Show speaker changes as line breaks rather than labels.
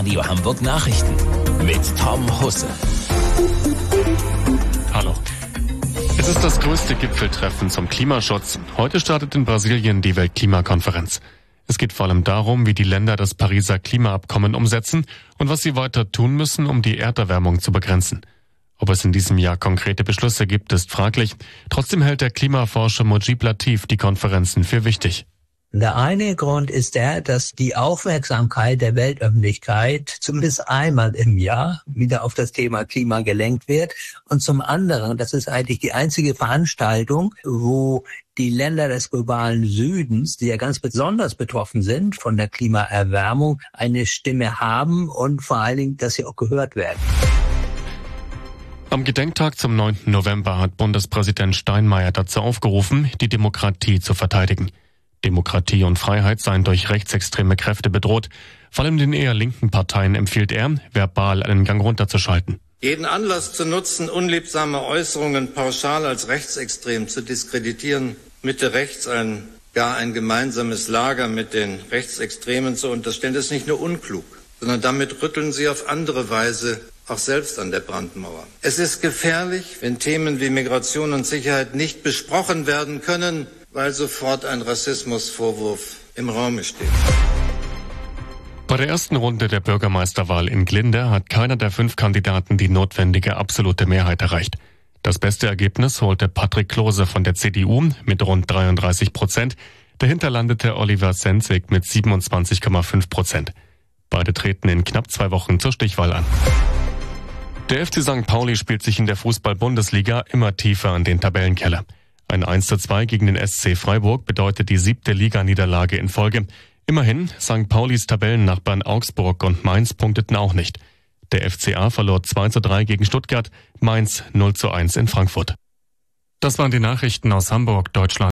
Radio Hamburg Nachrichten mit Tom Husse.
Hallo. Es ist das größte Gipfeltreffen zum Klimaschutz. Heute startet in Brasilien die Weltklimakonferenz. Es geht vor allem darum, wie die Länder das Pariser Klimaabkommen umsetzen und was sie weiter tun müssen, um die Erderwärmung zu begrenzen. Ob es in diesem Jahr konkrete Beschlüsse gibt, ist fraglich. Trotzdem hält der Klimaforscher Mujib Latif die Konferenzen für wichtig.
Der eine Grund ist dass die Aufmerksamkeit der Weltöffentlichkeit zumindest einmal im Jahr wieder auf das Thema Klima gelenkt wird. Und zum anderen, das ist eigentlich die einzige Veranstaltung, wo die Länder des globalen Südens, die ja ganz besonders betroffen sind von der Klimaerwärmung, eine Stimme haben und vor allen Dingen, dass sie auch gehört werden.
Am Gedenktag zum 9. November hat Bundespräsident Steinmeier dazu aufgerufen, die Demokratie zu verteidigen. Demokratie und Freiheit seien durch rechtsextreme Kräfte bedroht. Vor allem den eher linken Parteien empfiehlt er, verbal einen Gang runterzuschalten.
Jeden Anlass zu nutzen, unliebsame Äußerungen pauschal als rechtsextrem zu diskreditieren, Mitte rechts gar ein gemeinsames Lager mit den Rechtsextremen zu unterstellen, ist nicht nur unklug, sondern damit rütteln sie auf andere Weise auch selbst an der Brandmauer. Es ist gefährlich, wenn Themen wie Migration und Sicherheit nicht besprochen werden können, weil sofort ein Rassismusvorwurf im Raume steht.
Bei der ersten Runde der Bürgermeisterwahl in Glinde hat keiner der 5 Kandidaten die notwendige absolute Mehrheit erreicht. Das beste Ergebnis holte Patrick Klose von der CDU mit rund 33%. Dahinter landete Oliver Sensig mit 27,5%. Beide treten in knapp 2 Wochen zur Stichwahl an. Der FC St. Pauli spielt sich in der Fußball-Bundesliga immer tiefer in den Tabellenkeller. Ein 1:2 gegen den SC Freiburg bedeutet die 7. Liganiederlage in Folge. Immerhin, St. Paulis Tabellennachbarn Augsburg und Mainz punkteten auch nicht. Der FCA verlor 2:3 gegen Stuttgart, Mainz 0:1 in Frankfurt. Das waren die Nachrichten aus Hamburg, Deutschland.